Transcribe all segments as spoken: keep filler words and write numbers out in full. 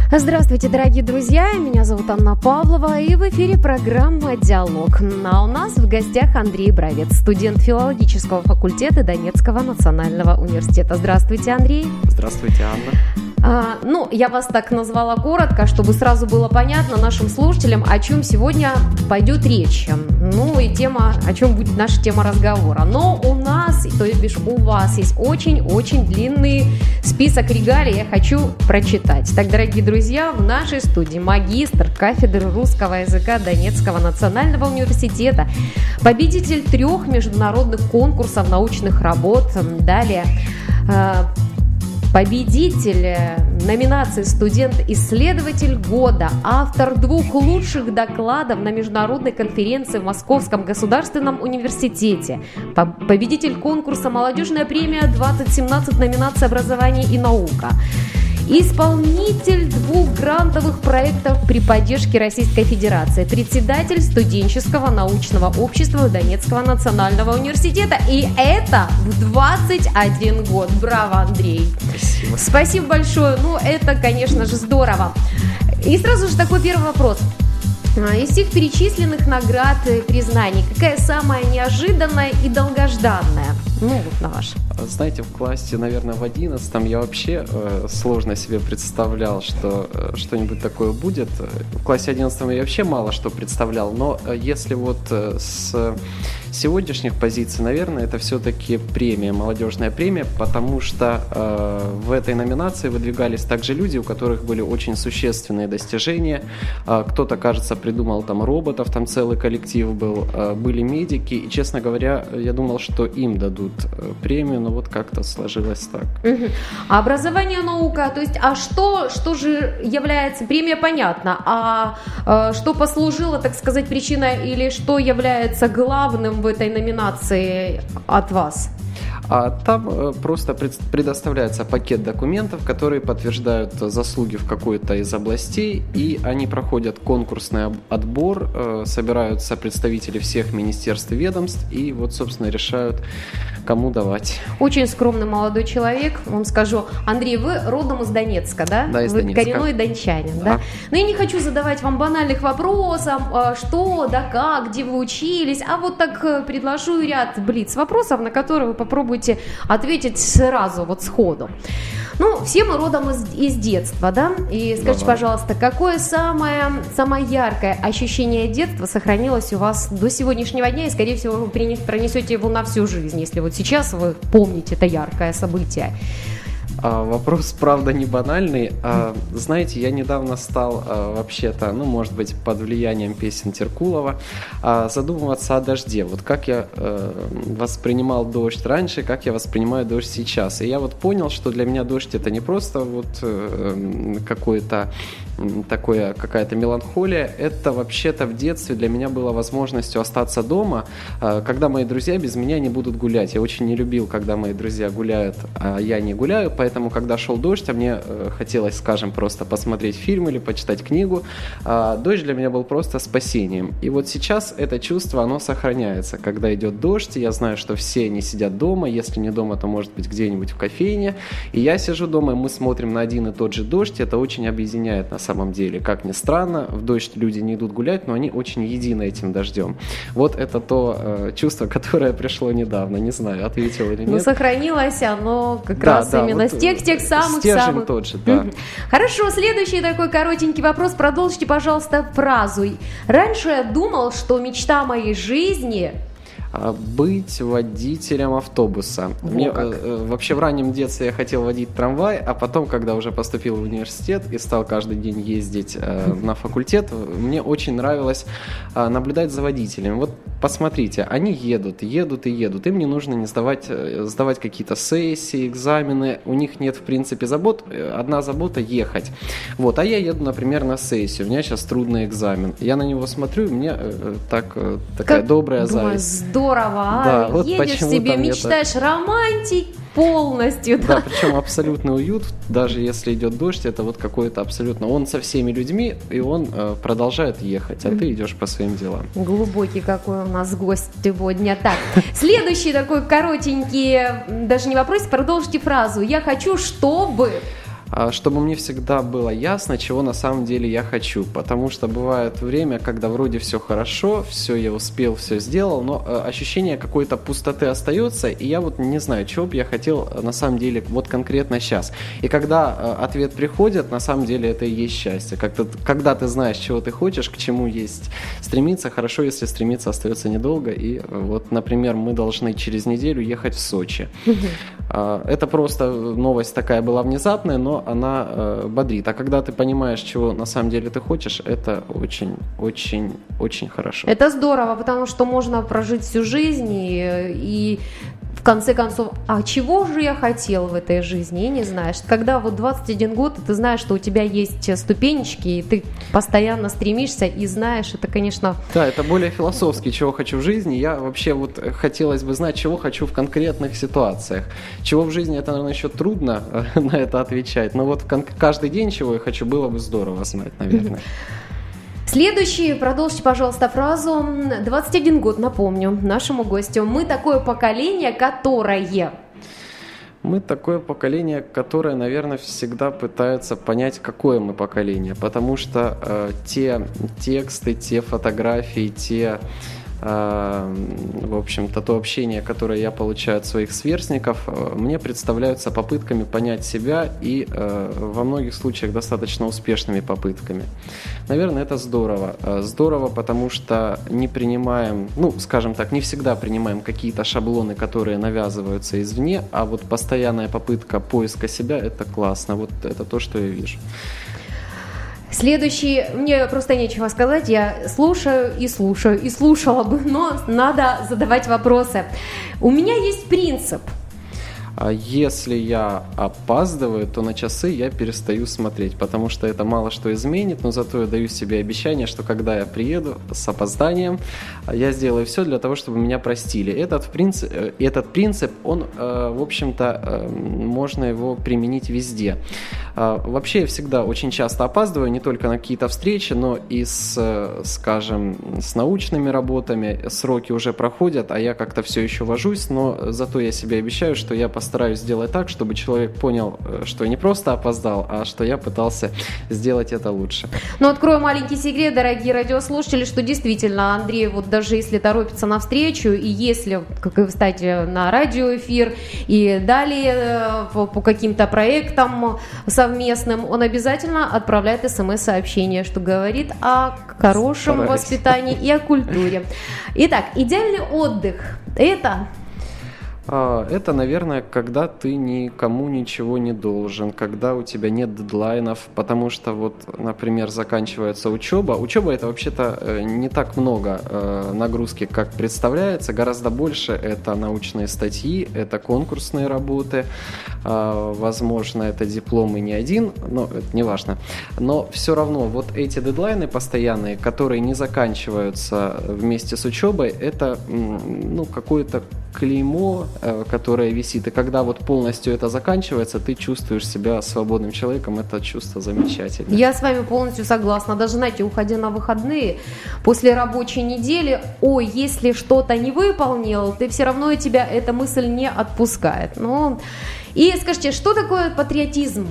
Здравствуйте, дорогие друзья, меня зовут Анна Павлова, и в эфире программа «Диалог». А у нас в гостях Андрей Бровец, студент филологического факультета Донецкого национального университета. Здравствуйте, Андрей. Здравствуйте, Анна. А, ну, я вас так назвала коротко, чтобы сразу было понятно нашим слушателям, о чем сегодня пойдет речь. Ну, и тема, о чем будет наша тема разговора. Но у нас, то есть у вас есть очень-очень длинный список регалий, я хочу прочитать. Так, дорогие друзья, в нашей студии магистр кафедры русского языка Донецкого национального университета, победитель трех международных конкурсов научных работ. Далее, победитель номинации «Студент-исследователь года», автор двух лучших докладов на международной конференции в Московском государственном университете, победитель конкурса «Молодежная премия двадцать семнадцать», номинация «Образование и наука», исполнитель двух грантовых проектов при поддержке Российской Федерации, председатель студенческого научного общества Донецкого национального университета. И это в двадцать один год. Браво, Андрей. Спасибо. Спасибо большое. Ну, это, конечно же, здорово. И сразу же такой первый вопрос. Из всех перечисленных наград и признаний, какая самая неожиданная и долгожданная? Ну, вот на ваш. Знаете, в классе, наверное, в одиннадцатом я вообще э, сложно себе представлял, что э, что-нибудь такое будет. В классе одиннадцатом я вообще мало что представлял, но э, если вот э, с сегодняшних позиций, наверное, это все-таки премия, молодежная премия, потому что э, в этой номинации выдвигались также люди, у которых были очень существенные достижения. Э, кто-то, кажется, придумал там роботов, там целый коллектив был, э, были медики, и, честно говоря, я думал, что им дадут э, премию, но вот как-то сложилось так. Угу. А образование, наука, то есть, а что, что же является, премия понятно, а э, что послужило, так сказать, причиной или что является главным в этой номинации от вас? А там э, просто пред, предоставляется пакет документов, которые подтверждают заслуги в какой-то из областей, и они проходят конкурсный отбор, э, собираются представители всех министерств и ведомств, и вот, собственно, решают, кому давать. Очень скромный молодой человек, вам скажу. Андрей, вы родом из Донецка, да? Да, из вы Донецка. Коренной дончанин, да? да? Но я не хочу задавать вам банальных вопросов, что, да как, где вы учились, а вот так предложу ряд блиц-вопросов, на которые вы попробуйте ответить сразу, вот сходу. Ну, все мы родом из, из детства, да? И скажите, Давай. пожалуйста, какое самое, самое яркое ощущение детства сохранилось у вас до сегодняшнего дня, и, скорее всего, вы пронесете его на всю жизнь, если вот сейчас вы помните это яркое событие? А, вопрос, правда, не банальный. А, знаете, я недавно стал а, вообще-то, ну, может быть, под влиянием песен Теркулова, а, задумываться о дожде. Вот как я а, воспринимал дождь раньше, как я воспринимаю дождь сейчас. И я вот понял, что для меня дождь это не просто вот а, какой-то такое, какая-то меланхолия. Это вообще-то в детстве для меня было возможностью остаться дома, а, когда мои друзья без меня не будут гулять. Я очень не любил, когда мои друзья гуляют, а я не гуляю, поэтому, когда шел дождь, а мне э, хотелось, скажем, просто посмотреть фильм или почитать книгу, э, дождь для меня был просто спасением. И вот сейчас это чувство, оно сохраняется. Когда идет дождь, я знаю, что все не сидят дома, если не дома, то, может быть, где-нибудь в кофейне, и я сижу дома, и мы смотрим на один и тот же дождь, это очень объединяет на самом деле. Как ни странно, в дождь люди не идут гулять, но они очень едины этим дождем. Вот это то э, чувство, которое пришло недавно, не знаю, ответил или нет. Ну, сохранилось оно как да, раз да, именно вот с тех, тех самых стержень самых. тот же, да. Хорошо, следующий такой коротенький вопрос. Продолжите, пожалуйста, фразу. Раньше я думал, что мечта моей жизни быть водителем автобуса. Во Мне как. э, вообще в раннем детстве я хотел водить трамвай, а потом, когда уже поступил в университет и стал каждый день ездить э, на факультет, мне очень нравилось э, наблюдать за водителями. Вот посмотрите, они едут, едут и едут. Им не нужно не сдавать, э, сдавать какие-то сессии, экзамены. У них нет, в принципе, забот. Одна забота – ехать. Вот. А я еду, например, на сессию. У меня сейчас трудный экзамен. Я на него смотрю, и мне э, так, э, такая как добрая думаю, зависть. Здорово, да, а? вот Едешь себе, мечтаешь, так... романтик полностью. Да, да, причем абсолютный уют, даже если идет дождь, это вот какой-то абсолютно... Он со всеми людьми, и он э, продолжает ехать, а mm-hmm. ты идешь по своим делам. Глубокий какой у нас гость сегодня. Так, следующий такой коротенький, даже не вопрос, продолжите фразу. Я хочу, чтобы... чтобы мне всегда было ясно, чего на самом деле я хочу, потому что бывает время, когда вроде все хорошо, все я успел, все сделал, но ощущение какой-то пустоты остается, и я вот не знаю, чего бы я хотел на самом деле вот конкретно сейчас. И когда ответ приходит, на самом деле это и есть счастье. Как-то, когда ты знаешь, чего ты хочешь, к чему есть стремиться, хорошо, если стремиться остается недолго. И вот, например, мы должны через неделю ехать в Сочи. Это просто новость такая была внезапная, но она э, бодрит. А когда ты понимаешь, чего на самом деле ты хочешь, это очень, очень, очень хорошо. Это здорово, потому что можно прожить всю жизнь и, и в конце концов, а чего же я хотел в этой жизни, и не знаешь. Когда вот двадцать один год, ты знаешь, что у тебя есть ступенечки, и ты постоянно стремишься и знаешь, это, конечно... Да, это более философски, чего хочу в жизни. Я вообще вот хотелось бы знать, чего хочу в конкретных ситуациях. Чего в жизни, это, наверное, еще трудно на это отвечать, но вот кон- каждый день, чего я хочу, было бы здорово знать, наверное. Следующий, продолжите, пожалуйста, фразу. двадцать один год, напомню нашему гостю. Мы такое поколение, которое... Мы такое поколение, которое, наверное, всегда пытается понять, какое мы поколение, потому что э, те тексты, те фотографии, те... в общем-то, то общение, которое я получаю от своих сверстников, мне представляются попытками понять себя и во многих случаях достаточно успешными попытками. Наверное, это здорово. Здорово, потому что не принимаем, ну, скажем так, не всегда принимаем какие-то шаблоны, которые навязываются извне, а вот постоянная попытка поиска себя – это классно. Вот это то, что я вижу. Следующий, мне просто нечего сказать, я слушаю и слушаю, и слушала бы, но надо задавать вопросы. У меня есть принцип. Если я опаздываю, то на часы я перестаю смотреть, потому что это мало что изменит, но зато я даю себе обещание, что когда я приеду с опозданием, я сделаю все для того, чтобы меня простили. Этот принцип, этот принцип он, в общем-то, можно его применить везде. Вообще я всегда очень часто опаздываю, не только на какие-то встречи, но и с, скажем, с научными работами. Сроки уже проходят, а я как-то все еще вожусь, но зато я себе обещаю, что я постараюсь сделать так, чтобы человек понял, что я не просто опоздал, а что я пытался сделать это лучше. Ну, открою маленький секрет, дорогие радиослушатели, что действительно Андрей, вот даже если торопится на встречу, и если, как и, кстати, на радиоэфир, и далее по, по каким-то проектам совместным, он обязательно отправляет смс-сообщение, что говорит о хорошем Стараюсь. воспитании и о культуре. Итак, идеальный отдых – это... Это, наверное, когда ты никому ничего не должен, когда у тебя нет дедлайнов, потому что вот, например, заканчивается учеба. Учеба – это вообще-то не так много нагрузки, как представляется, гораздо больше это научные статьи, это конкурсные работы, возможно, это дипломы не один, но это не важно. Но все равно вот эти дедлайны постоянные, которые не заканчиваются вместе с учебой, это ну, какое-то клеймо, которое висит, и когда вот полностью это заканчивается, ты чувствуешь себя свободным человеком, это чувство замечательно. Я с вами полностью согласна, даже, знаете, уходя на выходные, после рабочей недели, ой, если что-то не выполнил, ты все равно, и тебя эта мысль не отпускает. Ну, и скажите, что такое патриотизм?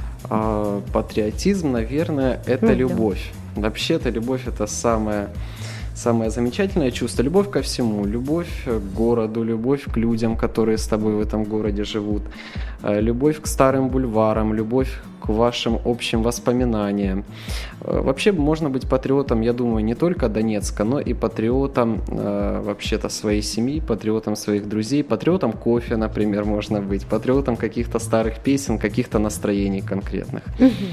А, патриотизм, наверное, это ну, любовь. Да. Вообще-то любовь это самое... Самое замечательное чувство – любовь ко всему, любовь к городу, любовь к людям, которые с тобой в этом городе живут, любовь к старым бульварам, любовь к вашим общим воспоминаниям. Вообще можно быть патриотом, я думаю, не только Донецка, но и патриотом вообще-то своей семьи, патриотом своих друзей, патриотом кофе, например, можно быть, патриотом каких-то старых песен, каких-то настроений конкретных.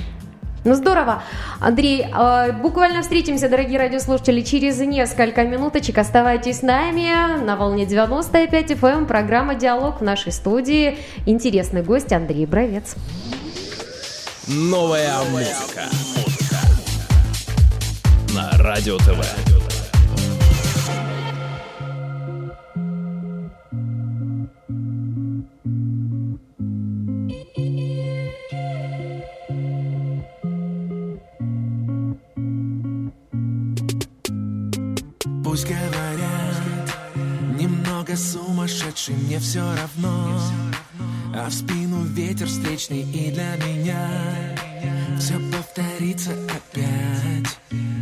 Ну здорово. Андрей, буквально встретимся, дорогие радиослушатели, через несколько минуточек. Оставайтесь с нами на волне девяносто пять эф эм. Программа «Диалог» в нашей студии. Интересный гость Андрей Бровец. Новая музыка на Радио ТВ. Пусть говорят, немного сумасшедший, мне все равно. а в спину ветер встречный, и для меня все повторится опять.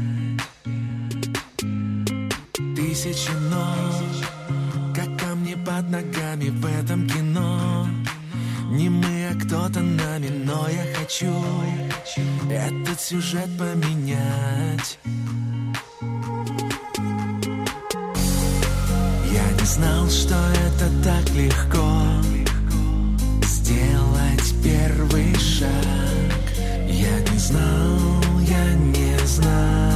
Тысячи ног, как камни под ногами в этом кино. Не мы, а кто-то нами, но я хочу этот сюжет поменять. Я не знал, что это так легко сделать первый шаг. Я не знал, я не знал.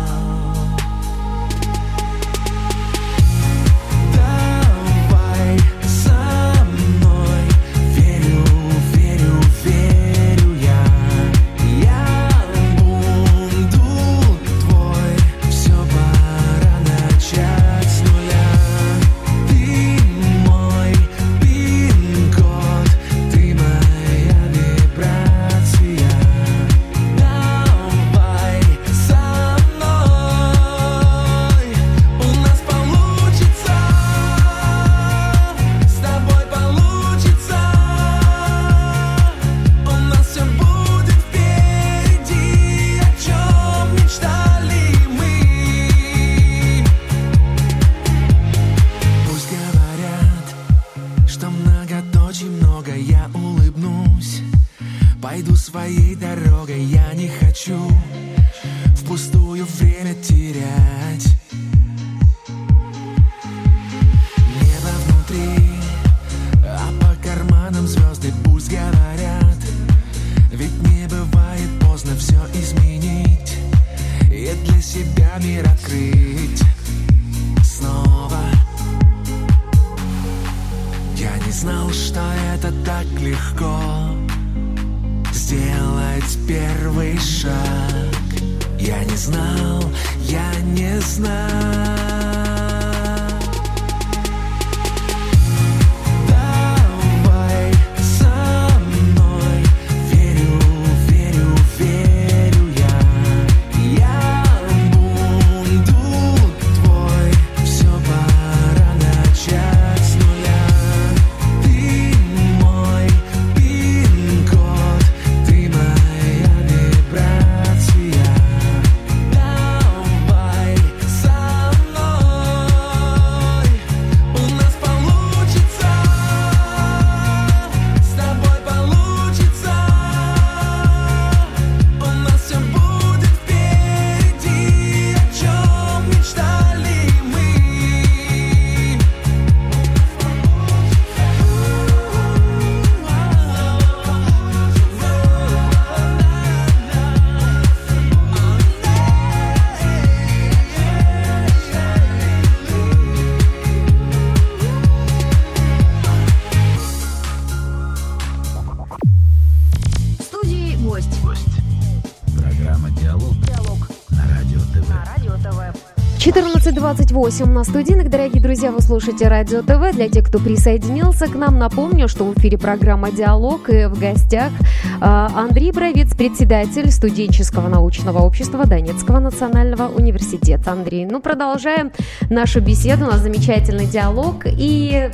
четырнадцать двадцать восемь на студийных. Дорогие друзья, вы слушаете Радио ТВ. Для тех, кто присоединился к нам, напомню, что в эфире программа «Диалог», и в гостях Андрей Бровец, председатель студенческого научного общества Донецкого национального университета. Андрей, ну продолжаем нашу беседу, у нас замечательный диалог. И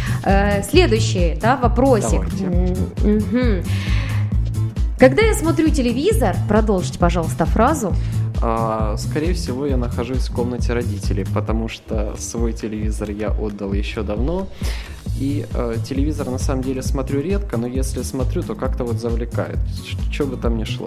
э, следующий, да, вопросик. Угу. Когда я смотрю телевизор, продолжите, пожалуйста, фразу. Скорее всего, я нахожусь в комнате родителей, потому что свой телевизор я отдал еще давно. И э, телевизор на самом деле смотрю редко, но если смотрю, то как-то вот завлекает, что бы там ни шло.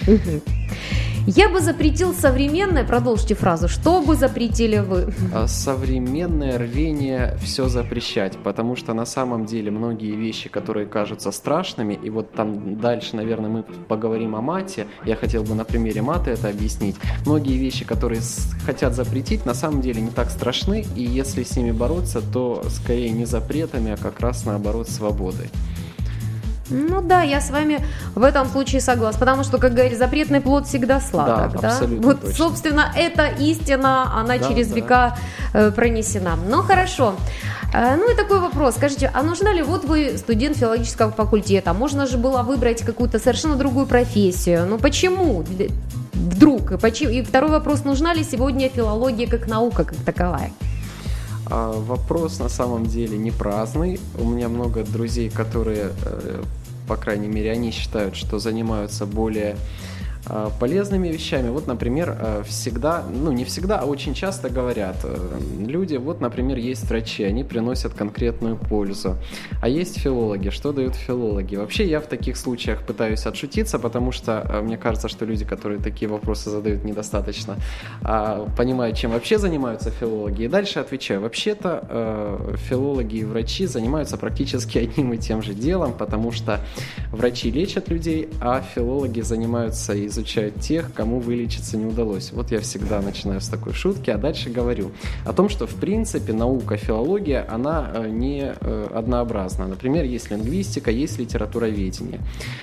Я бы запретил современное, продолжите фразу, что бы запретили вы? Современное рвение все запрещать, потому что на самом деле многие вещи, которые кажутся страшными, и вот там дальше, наверное, мы поговорим о мате, я хотел бы на примере мата это объяснить. Многие вещи, которые хотят запретить, на самом деле не так страшны, и если с ними бороться, то скорее не запретами, а как раз наоборот свободой. Ну да, я с вами в этом случае согласна, потому что, как говорится, запретный плод всегда сладок, да? Да? Вот, точно. Собственно, эта истина, она да, через да. века э, пронесена. Ну, хорошо. Э, ну и такой вопрос. Скажите, а нужна ли, вот вы студент филологического факультета, можно же было выбрать какую-то совершенно другую профессию. Ну, почему? Вдруг? И, почему? И второй вопрос, нужна ли сегодня филология как наука, как таковая? Вопрос на самом деле не праздный. У меня много друзей, которые, по крайней мере, они считают, что занимаются более полезными вещами. Вот, например, всегда, ну не всегда, а очень часто говорят люди, вот, например, есть врачи, они приносят конкретную пользу, а есть филологи, что дают филологи? Вообще я в таких случаях пытаюсь отшутиться, потому что мне кажется, что люди, которые такие вопросы задают, недостаточно понимают, чем вообще занимаются филологи, и дальше отвечаю. Вообще-то филологи и врачи занимаются практически одним и тем же делом, потому что врачи лечат людей, а филологи занимаются и изучают тех, кому вылечиться не удалось. Вот я всегда начинаю с такой шутки, а дальше говорю о том, что в принципе наука филология, она не однообразна. Например, есть лингвистика, есть литературоведение.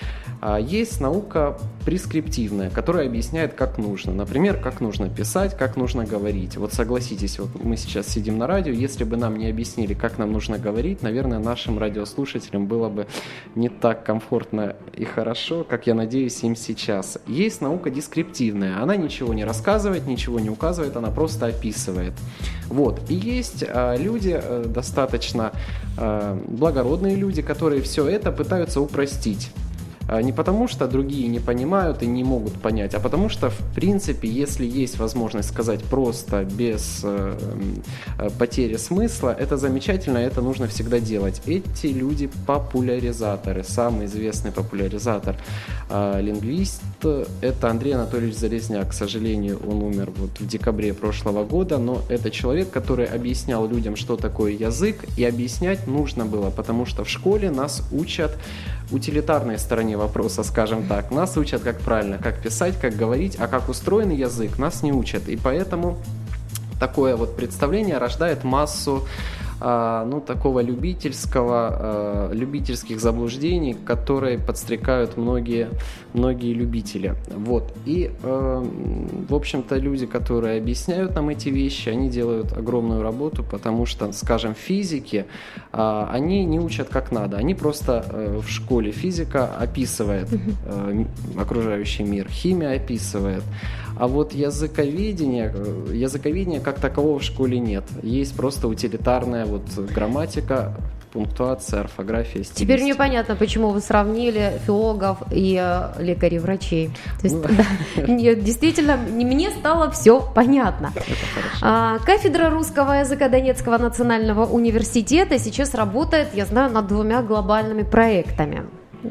Есть наука прескриптивная, которая объясняет, как нужно. Например, как нужно писать, как нужно говорить. Вот согласитесь, вот мы сейчас сидим на радио, если бы нам не объяснили, как нам нужно говорить, наверное, нашим радиослушателям было бы не так комфортно и хорошо, как я надеюсь им сейчас. Есть наука дескриптивная, она ничего не рассказывает, ничего не указывает, она просто описывает. Вот. И есть а, люди, а, достаточно а, благородные люди, которые все это пытаются упростить. Не потому, что другие не понимают и не могут понять, а потому что, в принципе, если есть возможность сказать просто, без э, потери смысла, это замечательно, это нужно всегда делать. Эти люди популяризаторы. Самый известный популяризатор э, лингвист – это Андрей Анатольевич Залезняк. К сожалению, он умер вот в декабре прошлого года, но это человек, который объяснял людям, что такое язык, и объяснять нужно было, потому что в школе нас учат утилитарной стороне вопроса, скажем так. Нас учат, как правильно, как писать, как говорить, а как устроен язык, нас не учат. И поэтому такое вот представление рождает массу а, ну, такого любительского, а, любительских заблуждений, которые подстрекают многие, многие любители. Вот. И, а, в общем-то, люди, которые объясняют нам эти вещи, они делают огромную работу, потому что, скажем, физики, а, они не учат как надо. Они просто а, в школе физика описывает а, окружающий мир, химия описывает. А вот языковедение, языковедения как такового в школе нет. Есть просто утилитарная вот грамматика, пунктуация, орфография, стилистика. Теперь мне понятно, почему вы сравнили филологов и э, лекарей, врачей. То есть, ну, да, действительно, мне стало все понятно. А, кафедра русского языка Донецкого национального университета сейчас работает, я знаю, над двумя глобальными проектами.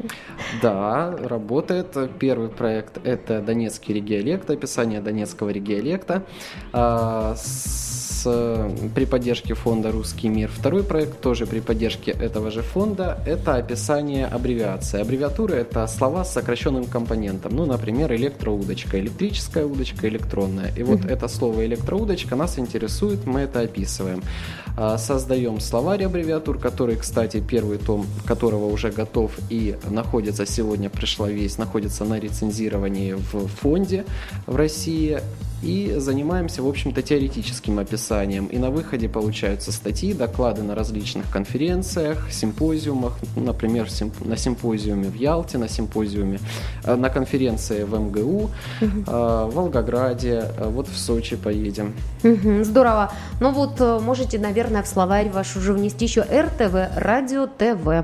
Да, работает. Первый проект – это донецкий региолект, описание донецкого региолекта а, с, при поддержке фонда «Русский мир». Второй проект тоже при поддержке этого же фонда – это описание аббревиации. Аббревиатуры – это слова с сокращенным компонентом. Ну, например, электроудочка, электрическая удочка, электронная. И вот mm-hmm. это слово электроудочка нас интересует, мы это описываем. А, создаем словарь аббревиатур, который, кстати, первый том которого уже готов и находится, сегодня пришла весть, находится на рецензировании в фонде в России. И занимаемся, в общем-то, теоретическим описанием. И на выходе получаются статьи, доклады на различных конференциях, симпозиумах, например, на симпозиуме в Ялте, на симпозиуме, на конференции в эм гэ у, угу. в Волгограде, вот в Сочи поедем. Угу, здорово. Ну вот, можете, наверное, в словарь ваш уже внести еще эр тэ вэ, радио ТВ.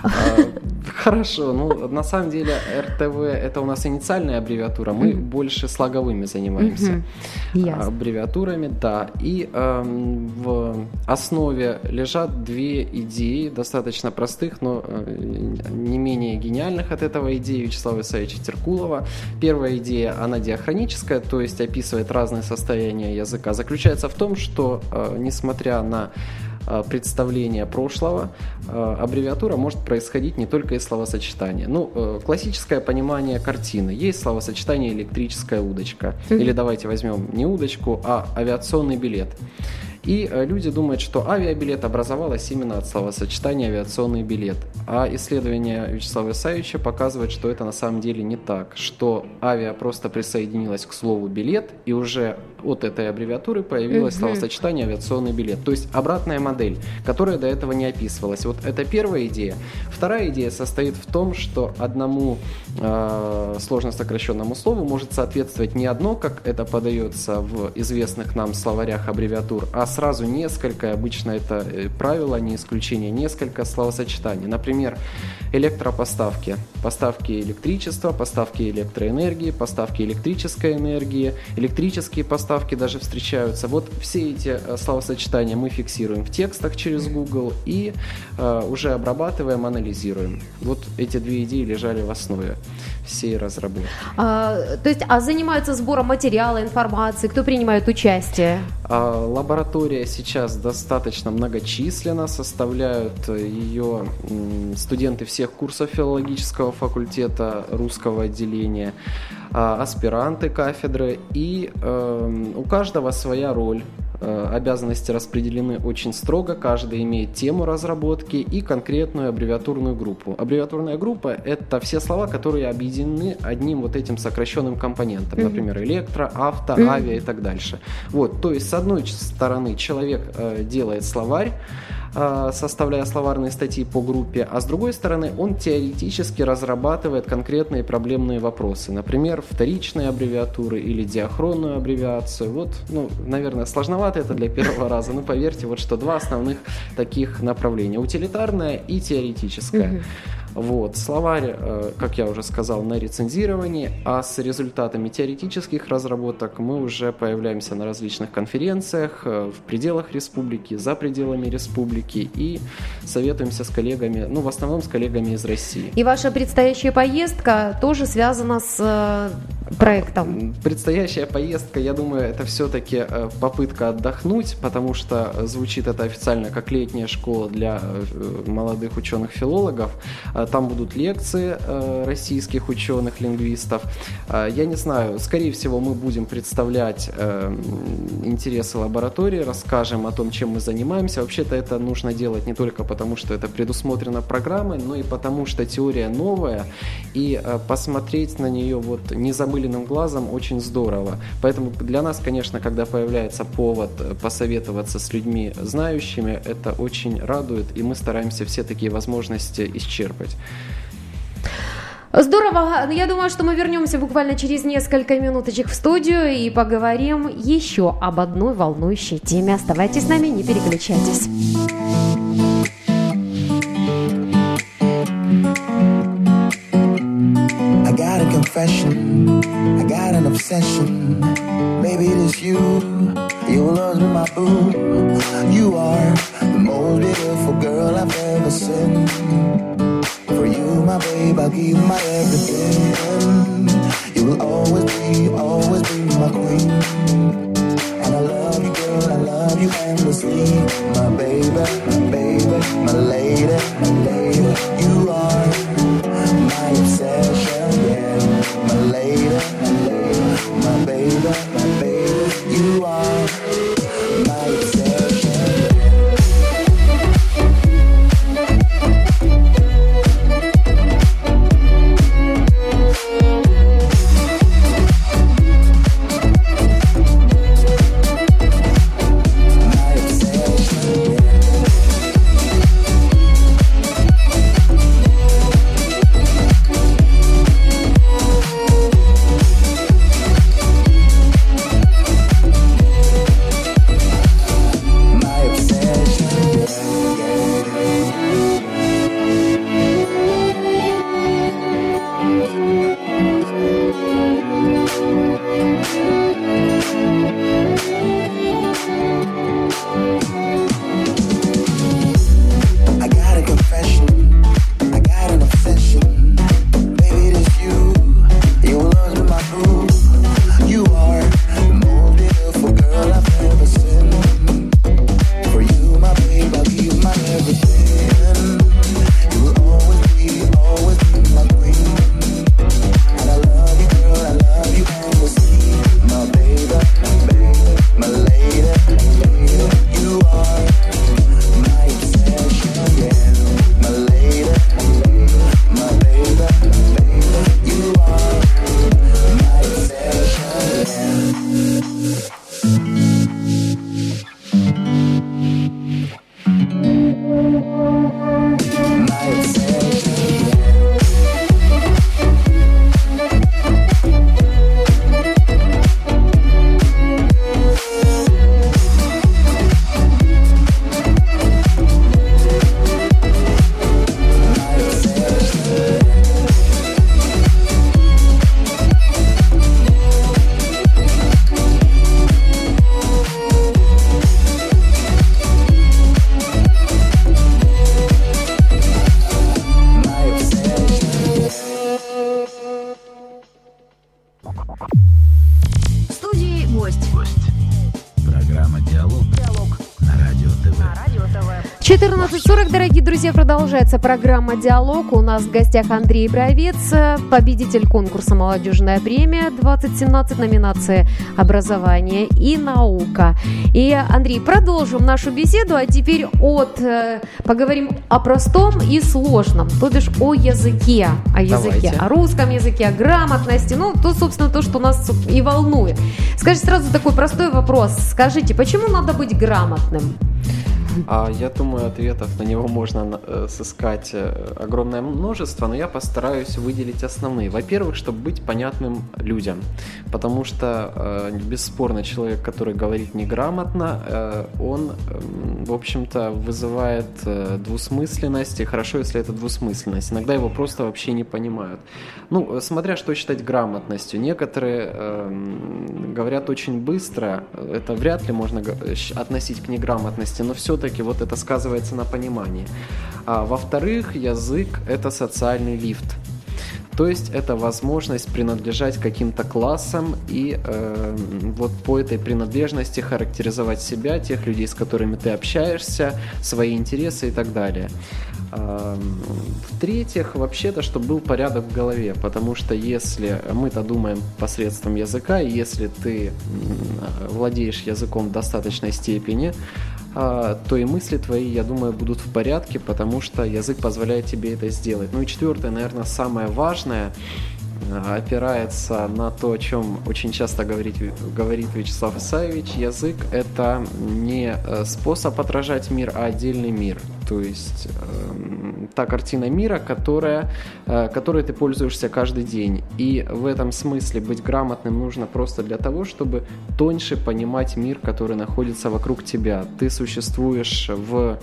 Хорошо, ну, на самом деле эр тэ вэ это у нас инициальная аббревиатура, мы угу. больше слоговыми занимаемся. Yes. Аббревиатурами, да. И э, в основе лежат две идеи, достаточно простых, но э, не менее гениальных от этого идеи Вячеслава Исаевича Теркулова. Первая идея, она диахроническая, то есть описывает разные состояния языка. Заключается в том, что э, несмотря на представление прошлого, аббревиатура может происходить не только из словосочетания. Ну, классическое понимание картины. Есть словосочетание «электрическая удочка». Mm-hmm. Или давайте возьмем не удочку, а авиационный билет. И люди думают, что авиабилет образовалось именно от словосочетания «авиационный билет». А исследование Вячеслава Исаевича показывает, что это на самом деле не так, что авиа просто присоединилась к слову «билет», и уже от этой аббревиатуры появилось mm-hmm. словосочетание «авиационный билет». То есть обратная модель, которая до этого не описывалась. Вот это первая идея. Вторая идея состоит в том, что одному э, сложно сокращенному слову может соответствовать не одно, как это подается в известных нам словарях аббревиатур, а сразу несколько, обычно это правило, не исключение, несколько словосочетаний. Например, электропоставки, поставки электричества, поставки электроэнергии, поставки электрической энергии, электрические поставки даже встречаются. Вот все эти словосочетания мы фиксируем в текстах через Google и э, уже обрабатываем, анализируем. Вот эти две идеи лежали в основе всей разработки. А, то есть, а занимаются сбором материала, информации, кто принимает участие? А, лаборатория сейчас достаточно многочисленна, составляют ее м, студенты всех курсов филологического факультета русского отделения, а, аспиранты кафедры, и э, у каждого своя роль. Обязанности распределены очень строго, каждый имеет тему разработки и конкретную аббревиатурную группу. Аббревиатурная группа – это все слова, которые объединены одним вот этим сокращенным компонентом, mm-hmm. например, электро, авто, mm-hmm. авиа и так дальше. Вот, то есть, с одной стороны, человек э, делает словарь, э, составляя словарные статьи по группе, а с другой стороны, он теоретически разрабатывает конкретные проблемные вопросы, например, вторичные аббревиатуры или диахронную аббревиацию. Вот, ну, наверное, сложновато это для первого раза, но поверьте, вот что два основных таких направления: утилитарное и теоретическое. Mm-hmm. Вот. Словарь, как я уже сказал, на рецензировании, а с результатами теоретических разработок мы уже появляемся на различных конференциях в пределах республики, за пределами республики и советуемся с коллегами, ну, в основном с коллегами из России. И ваша предстоящая поездка тоже связана с проектом? Предстоящая поездка, я думаю, это все-таки попытка отдохнуть, потому что звучит это официально как летняя школа для молодых ученых-филологов. Там будут лекции э, российских ученых-лингвистов. Э, я не знаю, скорее всего, мы будем представлять э, интересы лаборатории, расскажем о том, чем мы занимаемся. Вообще-то это нужно делать не только потому, что это предусмотрено программой, но и потому, что теория новая, и э, посмотреть на нее вот незамыленным глазом очень здорово. Поэтому для нас, конечно, когда появляется повод посоветоваться с людьми знающими, это очень радует, и мы стараемся все такие возможности исчерпать. Здорово. Я думаю, что мы вернемся буквально через несколько минуточек в студию и поговорим еще об одной волнующей теме. Оставайтесь с нами, не переключайтесь. I got a confession, I got an obsession. Maybe it is you, your love's been my boo. You are the most beautiful girl I've ever seen. For you, my babe, I'll give my everything. You will always be, always be my queen. And I love you, girl, I love you endlessly. My baby, my baby, my lady, my lady. You are my obsession, yeah. My lady, my lady, my baby, my baby. You are my obsession. четырнадцать сорок, дорогие друзья, продолжается программа «Диалог». У нас в гостях Андрей Бровец, победитель конкурса «Молодежная премия» двадцать семнадцать, номинации «Образование и наука». И, Андрей, продолжим нашу беседу, а теперь от, э, поговорим о простом и сложном, то бишь о языке, о языке, Давайте. о русском языке, о грамотности, ну, то, собственно, то, что нас и волнует. Скажите сразу такой простой вопрос. Скажите, почему надо быть грамотным? А я думаю, ответов на него можно э, сыскать э, огромное множество, но я постараюсь выделить основные. Во-первых, чтобы быть понятным людям, потому что э, бесспорно человек, который говорит неграмотно, э, он, э, в общем-то, вызывает э, двусмысленность, и хорошо, если это двусмысленность. Иногда его просто вообще не понимают. Ну, смотря что считать грамотностью. Некоторые э, говорят очень быстро, это вряд ли можно относить к неграмотности, но все-таки вот это сказывается на понимании. А, во-вторых, язык – это социальный лифт. То есть это возможность принадлежать каким-то классам и э, вот по этой принадлежности характеризовать себя, тех людей, с которыми ты общаешься, свои интересы и так далее. Э, в-третьих, вообще-то, чтобы был порядок в голове, потому что если мы-то думаем посредством языка, и если ты владеешь языком в достаточной степени, то и мысли твои, я думаю, будут в порядке, потому что язык позволяет тебе это сделать. Ну и четвертое, наверное, самое важное, опирается на то, о чем очень часто говорит, говорит Вячеслав Исаевич. Язык – это не способ отражать мир, а отдельный мир. То есть э, та картина мира, которая, э, которой ты пользуешься каждый день. И в этом смысле быть грамотным нужно просто для того, чтобы тоньше понимать мир, который находится вокруг тебя. Ты существуешь в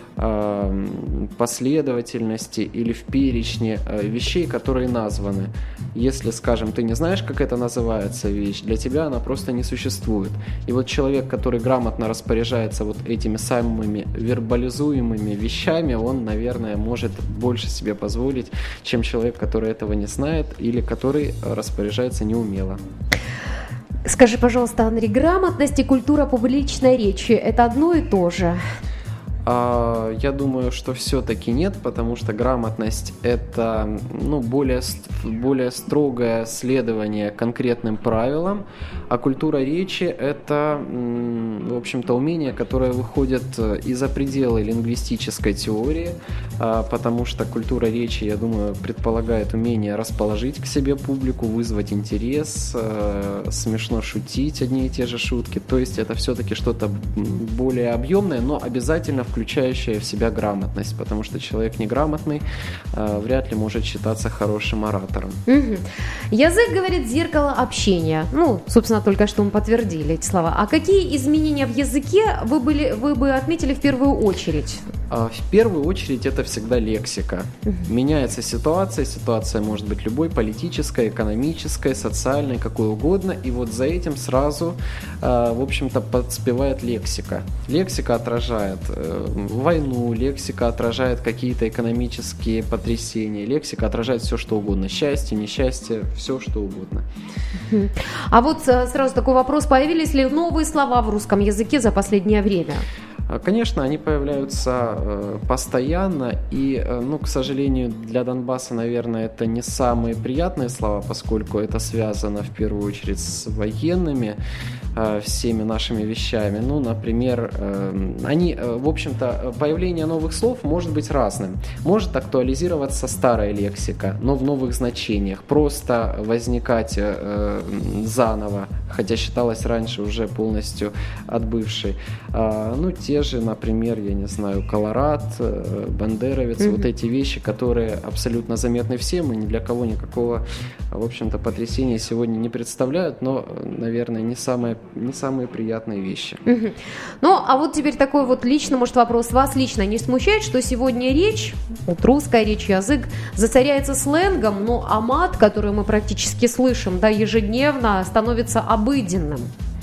последовательности или в перечне вещей, которые названы. Если, скажем, ты не знаешь, как это называется вещь, для тебя она просто не существует. И вот человек, который грамотно распоряжается вот этими самыми вербализуемыми вещами, он, наверное, может больше себе позволить, чем человек, который этого не знает или который распоряжается неумело. Скажи, пожалуйста, Андрей, грамотность и культура публичной речи – это одно и то же? Я думаю, что все-таки нет, потому что грамотность – это ну, более, более строгое следование конкретным правилам, а культура речи – это, в общем-то, умение, которое выходит из-за пределы лингвистической теории, потому что культура речи, я думаю, предполагает умение расположить к себе публику, вызвать интерес, смешно шутить одни и те же шутки. То есть это все-таки что-то более объемное, но обязательно включающая в себя грамотность, потому что человек неграмотный э, вряд ли может считаться хорошим оратором. Угу. Язык, говорит, зеркало общения. Ну, собственно, только что мы подтвердили эти слова. А какие изменения в языке вы, были, вы бы отметили в первую очередь? А, в первую очередь это всегда лексика. Угу. Меняется ситуация, ситуация может быть любой, политическая, экономическая, социальная, какой угодно, и вот за этим сразу, э, в общем-то, подспевает лексика. Лексика отражает э, войну, лексика отражает какие-то экономические потрясения, лексика отражает все, что угодно, счастье, несчастье, все, что угодно. А вот сразу такой вопрос, появились ли новые слова в русском языке за последнее время? Конечно, они появляются э, постоянно, и, э, ну, к сожалению, для Донбасса, наверное, это не самые приятные слова, поскольку это связано в первую очередь с военными, э, всеми нашими вещами. Ну, например, э, они, э, в общем-то, появление новых слов может быть разным. Может актуализироваться старая лексика, но в новых значениях, просто возникать э, заново, хотя считалось раньше уже полностью отбывшей. Э, ну, те же, например, я не знаю, колорад, бандеровец, mm-hmm. вот эти вещи, которые абсолютно заметны всем и ни для кого никакого, в общем-то, потрясения сегодня не представляют, но, наверное, не самые, не самые приятные вещи. Mm-hmm. Ну, а вот теперь такой вот личный, может, вопрос. Вас лично не смущает, что сегодня речь, вот русская речь, язык, засоряется сленгом, но а мат, который мы практически слышим, да, ежедневно, становится обыденным?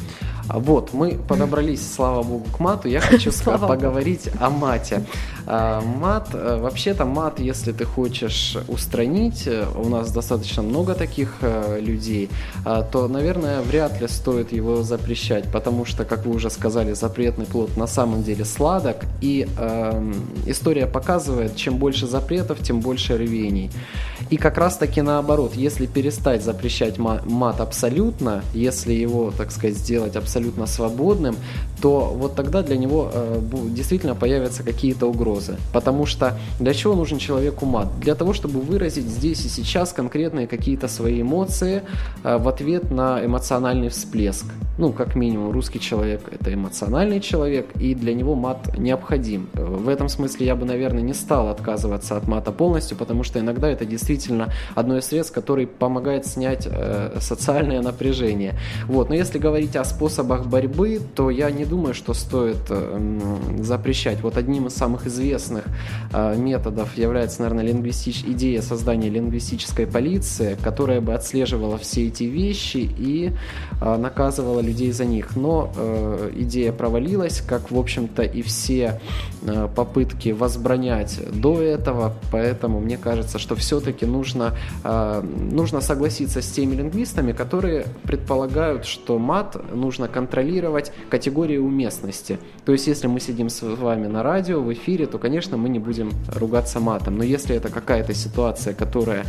Вот, мы подобрались, слава богу, к мату. Я хочу Слава поговорить о мате. А, Мат, э, вообще-то мат, если ты хочешь устранить, э, у нас достаточно много таких э, людей, а, то, наверное, вряд ли стоит его запрещать, потому что, как вы уже сказали, запретный плод на самом деле сладок, и э, история показывает, чем больше запретов, тем больше рвений. И как раз-таки наоборот, если перестать запрещать ма- мат абсолютно, если его, так сказать, сделать абсолютно свободным, то вот тогда для него э, действительно появятся какие-то угрозы. Потому что для чего нужен человеку мат? Для того, чтобы выразить здесь и сейчас конкретные какие-то свои эмоции э, в ответ на эмоциональный всплеск. Ну, как минимум, русский человек – это эмоциональный человек, и для него мат необходим. В этом смысле я бы, наверное, не стал отказываться от мата полностью, потому что иногда это действительно одно из средств, которое помогает снять э, социальное напряжение. Вот. Но если говорить о способах борьбы, то я не думаю, что стоит э, запрещать. Вот одним из самых известных э, методов является, наверное, лингвистич... идея создания лингвистической полиции, которая бы отслеживала все эти вещи и э, наказывала людей за них. Но э, идея провалилась, как, в общем-то, и все э, попытки возбранять до этого, поэтому мне кажется, что все-таки нужно, э, нужно согласиться с теми лингвистами, которые предполагают, что мат нужно контролировать категорией уместности. То есть, если мы сидим с вами на радио, в эфире, то, конечно, мы не будем ругаться матом. Но если это какая-то ситуация, которая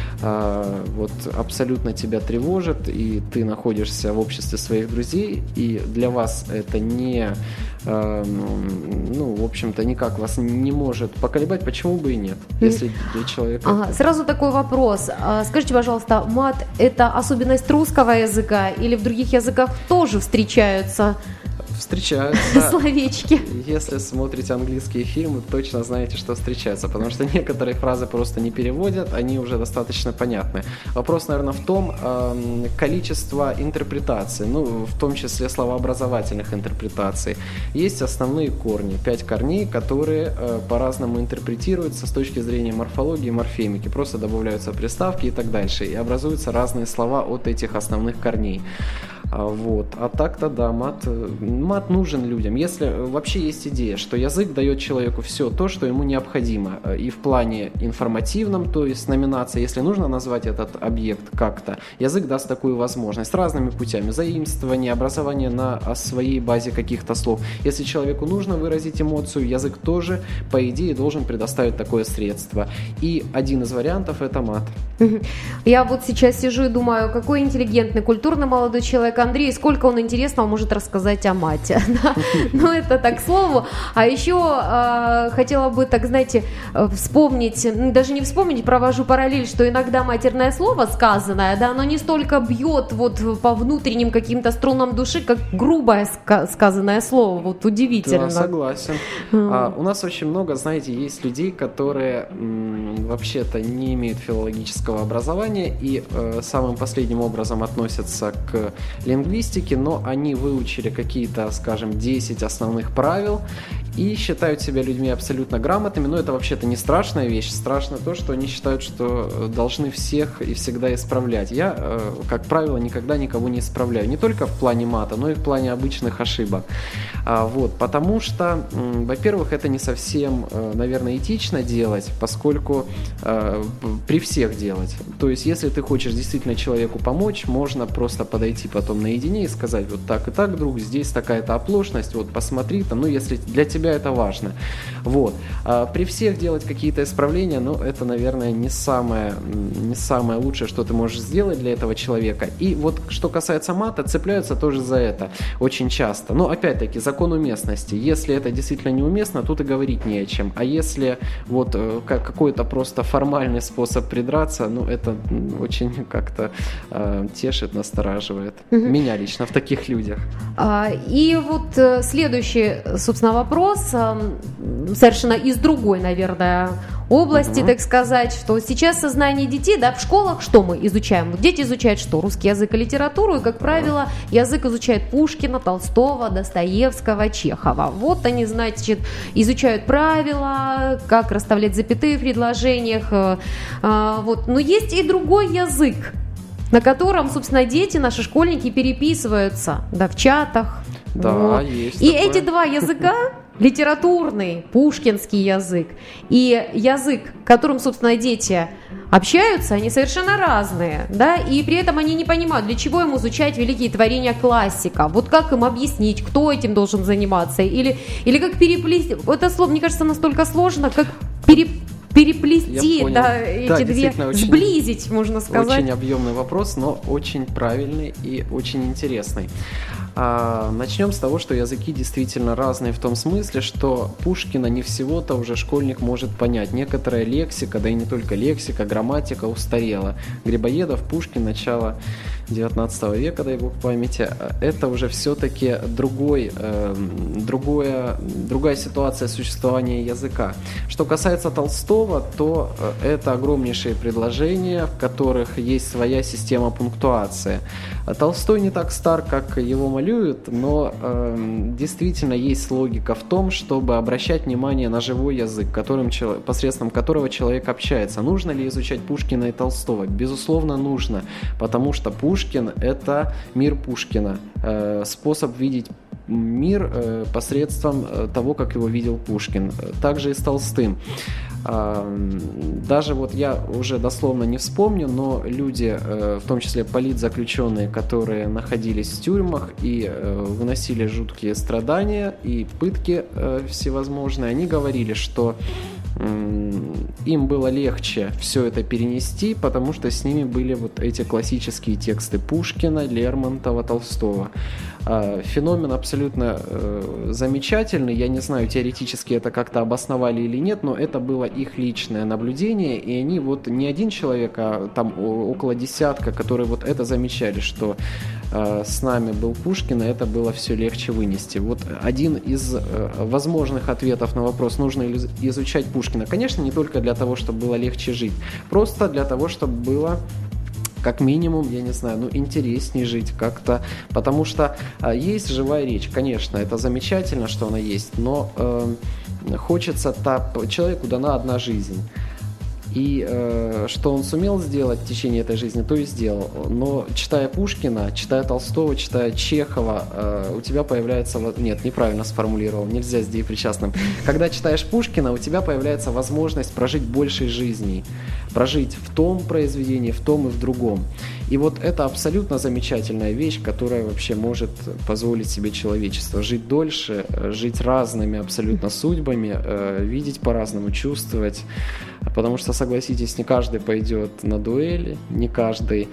э, вот, абсолютно тебя тревожит, и ты находишься в обществе своих друзей, и для вас это не, э, ну, в общем-то, никак вас не может поколебать, почему бы и нет, если для человека... Ага, сразу такой вопрос. Скажите, пожалуйста, мат – это особенность русского языка или в других языках тоже встречаются Встречаются. словечки? Если смотрите английские фильмы, точно знаете, что встречаются, потому что некоторые фразы просто не переводят, они уже достаточно понятны. Вопрос, наверное, в том, э, количество интерпретаций, ну, в том числе словообразовательных интерпретаций. Есть основные корни, пять корней, которые э, по-разному интерпретируются с точки зрения морфологии и морфемики. Просто добавляются приставки и так дальше, и образуются разные слова от этих основных корней. Вот. А так-то да, мат, мат нужен людям. Если вообще есть идея, что язык дает человеку все то, что ему необходимо, и в плане информативном, то есть номинация, если нужно назвать этот объект как-то, язык даст такую возможность разными путями: заимствование, образование на своей базе каких-то слов. Если человеку нужно выразить эмоцию, язык тоже, по идее, должен предоставить такое средство. И один из вариантов – это мат. Я вот сейчас сижу и думаю, какой интеллигентный, культурный молодой человек Андрей, сколько он интересного может рассказать о мате. Ну, это так, к слову. А еще э, хотела бы, так, знаете, вспомнить, даже не вспомнить, провожу параллель, что иногда матерное слово сказанное, да, оно не столько бьет вот по внутренним каким-то струнам души, как грубое ска- сказанное слово. Вот удивительно. Да, согласен. А, у нас очень много, знаете, есть людей, которые м, вообще-то не имеют филологического образования и э, самым последним образом относятся к лингвистике, но они выучили какие-то, скажем, десять основных правил и считают себя людьми абсолютно грамотными. Но это вообще-то не страшная вещь. Страшно то, что они считают, что должны всех и всегда исправлять. Я, как правило, никогда никого не исправляю. Не только в плане мата, но и в плане обычных ошибок. Вот, потому что, во-первых, это не совсем, наверное, этично делать, поскольку при всех делать. То есть, если ты хочешь действительно человеку помочь, можно просто подойти потом наедине и сказать: вот так и так, друг, здесь такая-то оплошность, вот посмотри там, ну, если для тебя это важно. Вот. А при всех делать какие-то исправления, ну, это, наверное, не самое, не самое лучшее, что ты можешь сделать для этого человека. И вот, что касается мата, цепляются тоже за это очень часто. Но, опять-таки, закон уместности. Если это действительно неуместно, тут и говорить не о чем. А если вот как какой-то просто формальный способ придраться, ну, это очень как-то э, тешит, настораживает. Угу. Меня лично в таких людях. А, и вот следующий, собственно, вопрос, совершенно из другой, наверное, области, угу. так сказать, что сейчас сознание детей, да, в школах что мы изучаем? Дети изучают что? Русский язык и литературу, и, как правило, язык изучает Пушкина, Толстого, Достоевского, Чехова. Вот они, значит, изучают правила, как расставлять запятые в предложениях. Вот. Но есть и другой язык. на котором, собственно, дети, наши школьники переписываются, да, в чатах. Да, вот. есть И такое. эти два языка, литературный, пушкинский язык, и язык, которым, собственно, дети общаются, они совершенно разные, да, и при этом они не понимают, для чего им изучать великие творения классика, вот как им объяснить, кто этим должен заниматься, или, или как переплести, это слово, мне кажется, настолько сложно, как пере, переплести, да, эти да, две, очень, сблизить, можно сказать. Очень объемный вопрос, но очень правильный и очень интересный. А, начнем с того, что языки действительно разные в том смысле, что Пушкина не всего-то уже школьник может понять. Некоторая лексика, да и не только лексика, грамматика устарела. Грибоедов, Пушкин, начало девятнадцатого века, дай бог памяти, это уже все-таки другой, э, другое, другая ситуация существования языка. Что касается Толстого, то это огромнейшие предложения, в которых есть своя система пунктуации. Толстой не так стар, как его малюют, но э, действительно есть логика в том, чтобы обращать внимание на живой язык, которым, посредством которого человек общается. Нужно ли изучать Пушкина и Толстого? Безусловно, нужно, потому что Пушкин – это мир Пушкина, э, способ видеть мир э, посредством того, как его видел Пушкин. Также и с Толстым. Даже вот я уже дословно не вспомню, но люди, в том числе политзаключенные, которые находились в тюрьмах и выносили жуткие страдания и пытки всевозможные, они говорили, что им было легче все это перенести, потому что с ними были вот эти классические тексты Пушкина, Лермонтова, Толстого. Феномен абсолютно э, замечательный. Я не знаю, теоретически это как-то обосновали или нет, но это было их личное наблюдение, и они вот не один человек, а там около десятка, которые вот это замечали, что э, с нами был Пушкин, и это было все легче вынести. Вот один из э, возможных ответов на вопрос, нужно ли изучать Пушкина. Конечно, не только для того, чтобы было легче жить, просто для того, чтобы было как минимум, я не знаю, ну, интереснее жить как-то, потому что э, есть живая речь, конечно, это замечательно, что она есть, но э, хочется, та, человеку дана одна жизнь, и э, что он сумел сделать в течение этой жизни, то и сделал, но читая Пушкина, читая Толстого, читая Чехова, э, у тебя появляется, нет, неправильно сформулировал, нельзя с деепричастным, когда читаешь Пушкина, у тебя появляется возможность прожить больше жизней, прожить в том произведении, в том и в другом. И вот это абсолютно замечательная вещь, которая вообще может позволить себе человечество. Жить дольше, жить разными абсолютно судьбами, э, видеть по-разному, чувствовать. Потому что, согласитесь, не каждый пойдет на дуэли, не каждый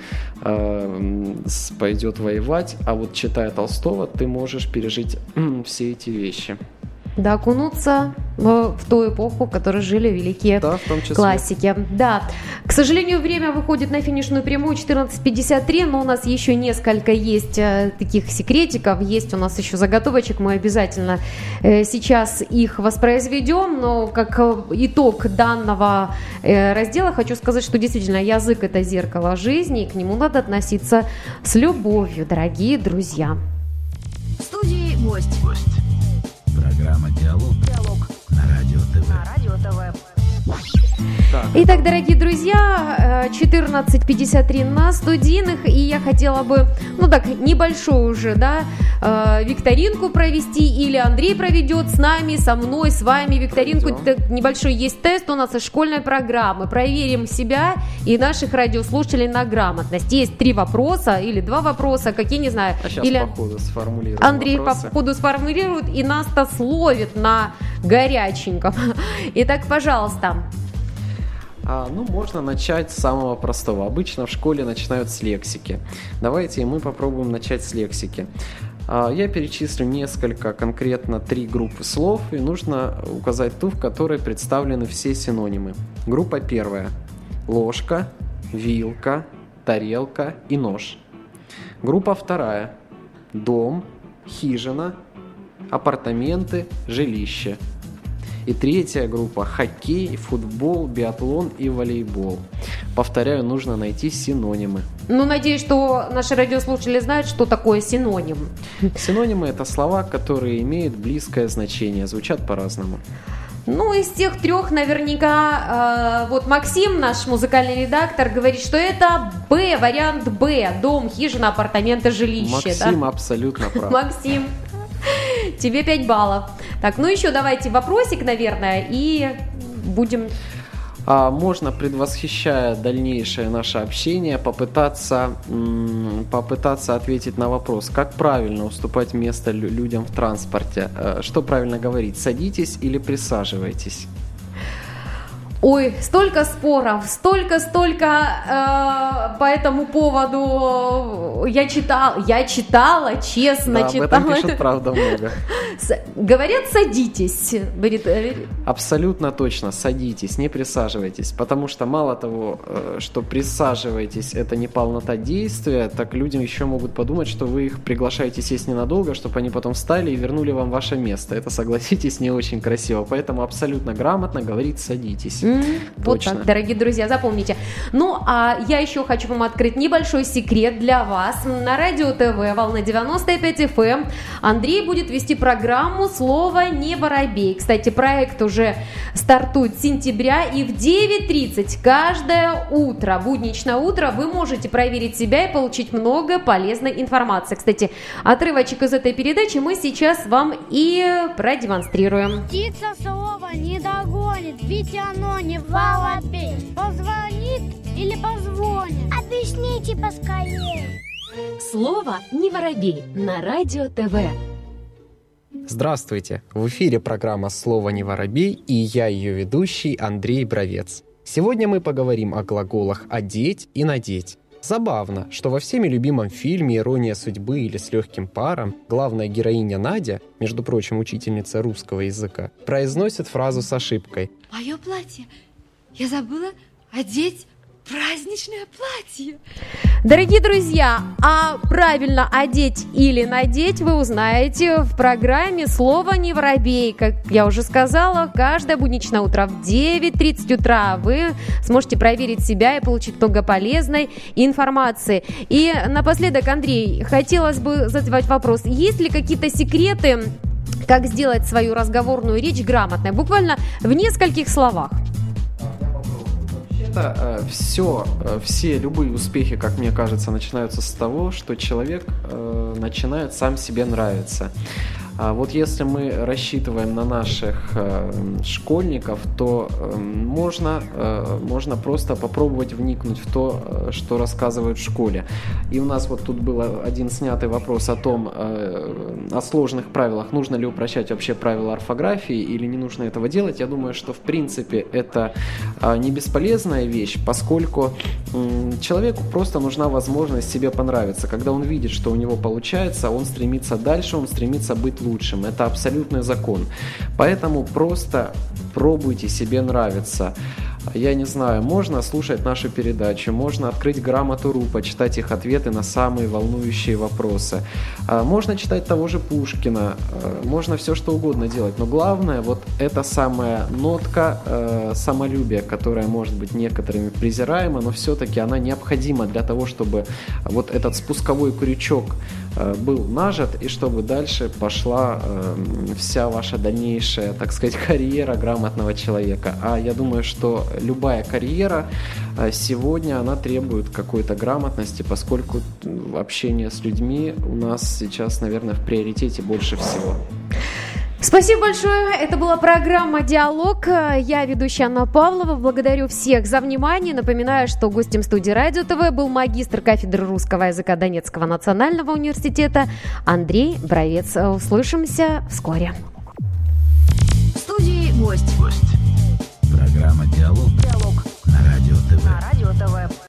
э, пойдет воевать, а вот читая Толстого, ты можешь пережить все эти вещи. Да, окунуться в, в ту эпоху, в которой жили великие да, в том числе. классики. Да, к сожалению, время выходит на финишную прямую четырнадцать пятьдесят три, но у нас еще несколько есть э, таких секретиков, есть у нас еще заготовочек, мы обязательно э, сейчас их воспроизведем, но как итог данного э, раздела хочу сказать, что действительно язык – это зеркало жизни, и к нему надо относиться с любовью, дорогие друзья. В студии гость. Гость. Программа «Диалог». Диалог. На Радио ТВ. На Радио ТВ. Так. Итак, дорогие друзья, четырнадцать пятьдесят три на студийных, и я хотела бы, ну так, небольшую уже, да, викторинку провести, или Андрей проведет с нами, со мной, с вами викторинку. Небольшой есть тест у нас из школьной программы. Проверим себя и наших радиослушателей на грамотность. Есть три вопроса или два вопроса, какие, не знаю. А сейчас или... по ходу сформулируем Андрей вопросы. по ходу сформулирует и нас-то словит на горяченьком. Итак, пожалуйста. А, ну, можно начать с самого простого. Обычно в школе начинают с лексики. Давайте и мы попробуем начать с лексики. А, я перечислю несколько, конкретно три группы слов, и нужно указать ту, в которой представлены все синонимы. Группа первая. Ложка, вилка, тарелка и нож. Группа вторая. Дом, хижина, апартаменты, жилище. И третья группа – хоккей, футбол, биатлон и волейбол. Повторяю, нужно найти синонимы. Ну, надеюсь, что наши радиослушатели знают, что такое синоним. Синонимы – это слова, которые имеют близкое значение, звучат по-разному. Ну, из тех трех наверняка, э, вот Максим, наш музыкальный редактор, говорит, что это Б, вариант Б, дом, хижина, апартаменты, жилище. Максим да? абсолютно прав. Максим, тебе пять баллов. Так, ну еще давайте вопросик, наверное, и будем... А можно, предвосхищая дальнейшее наше общение, попытаться, м, попытаться ответить на вопрос, как правильно уступать место лю- людям в транспорте. Э, Что правильно говорить, садитесь или присаживайтесь? Ой, столько споров, столько-столько э, по этому поводу я читала, я читала, честно Да, об читала. этом пишут, правда, много. С- Говорят, садитесь. Говорит, э, Абсолютно точно, садитесь, не присаживайтесь, потому что мало того, э, что присаживаетесь, это не полнота действия, так люди еще могут подумать, что вы их приглашаете сесть ненадолго, чтобы они потом встали и вернули вам ваше место. Это, согласитесь, не очень красиво, поэтому абсолютно грамотно говорить «садитесь». М, Вот Точно. так, дорогие друзья, запомните. Ну, а я еще хочу вам открыть небольшой секрет для вас. На радио ТВ, волна девяносто пять эф эм, Андрей будет вести программу «Слово не воробей». Кстати, проект уже стартует с сентября, и в девять тридцать каждое утро, будничное утро, вы можете проверить себя и получить много полезной информации. Кстати, отрывочек из этой передачи мы сейчас вам и продемонстрируем. Птица слова не догонит, ведь оно не воробей. Позвонит или позвонит? Объясните поскорее. Слово «Не воробей» на радио ТВ. Здравствуйте! В эфире программа «Слово не воробей» и я ее ведущий Андрей Бровец. Сегодня мы поговорим о глаголах «одеть» и «надеть». Забавно, что во всеми любимом фильме «Ирония судьбы» или «С легким паром» главная героиня Надя, между прочим, учительница русского языка, произносит фразу с ошибкой. Мое платье. Я забыла одеть праздничное платье. Дорогие друзья, а правильно одеть или надеть вы узнаете в программе «Слово не воробей». Как я уже сказала, каждое будничное утро в девять тридцать утра вы сможете проверить себя и получить много полезной информации. И напоследок, Андрей, хотелось бы задавать вопрос. Есть ли какие-то секреты, как сделать свою разговорную речь грамотной? Буквально в нескольких словах. Это все, все любые успехи, как мне кажется, начинаются с того, что человек э, начинает сам себе нравиться. А вот если мы рассчитываем на наших э, школьников, то э, можно, э, можно просто попробовать вникнуть в то, э, что рассказывают в школе. И у нас вот тут был один снятый вопрос о том, э, о сложных правилах, нужно ли упрощать вообще правила орфографии или не нужно этого делать. Я думаю, что в принципе это э, не бесполезная вещь, поскольку э, человеку просто нужна возможность себе понравиться. Когда он видит, что у него получается, он стремится дальше, он стремится быть лучше. лучшим. Это абсолютный закон. Поэтому просто пробуйте себе нравиться. Я не знаю, можно слушать нашу передачу, можно открыть грамоту.ру, почитать их ответы на самые волнующие вопросы. Можно читать того же Пушкина, можно все что угодно делать, но главное вот эта самая нотка э, самолюбия, которая может быть некоторыми презираема, но все-таки она необходима для того, чтобы вот этот спусковой крючок э, был нажат и чтобы дальше пошла э, вся ваша дальнейшая, так сказать, карьера грамотного человека. А я думаю, что любая карьера сегодня, она требует какой-то грамотности, поскольку общение с людьми у нас сейчас, наверное, в приоритете больше всего. Спасибо большое. Это была программа «Диалог». Я ведущая Анна Павлова. Благодарю всех за внимание. Напоминаю, что гостем студии Радио ТВ был магистр кафедры русского языка Донецкого национального университета Андрей Бровец. Услышимся вскоре. В студии гость. Программа «Диалог» Диалог на Радио ТВ. на Радио ТВ.